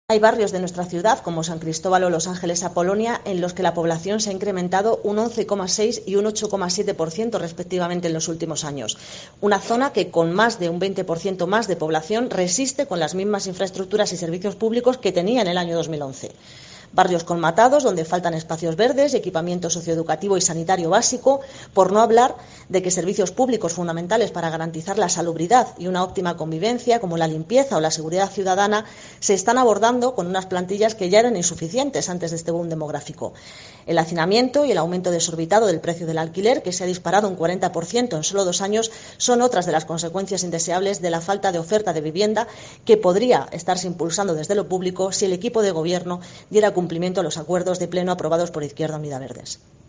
Hay barrios de nuestra ciudad, como San Cristóbal o Los Ángeles Apolonia, en los que la población se ha incrementado un 11,6 y un 8,7% respectivamente en los últimos años. Una zona que, con más de un 20% más de población, resiste con las mismas infraestructuras y servicios públicos que tenía en el año 2011. Barrios colmatados, donde faltan espacios verdes, equipamiento socioeducativo y sanitario básico, por no hablar de que servicios públicos fundamentales para garantizar la salubridad y una óptima convivencia, como la limpieza o la seguridad ciudadana, se están abordando con unas plantillas que ya eran insuficientes antes de este boom demográfico. El hacinamiento y el aumento desorbitado del precio del alquiler, que se ha disparado un 40% en solo 2 años, son otras de las consecuencias indeseables de la falta de oferta de vivienda que podría estarse impulsando desde lo público si el equipo de gobierno diera cumplimiento a los acuerdos de pleno aprobados por Izquierda Unida Verdes.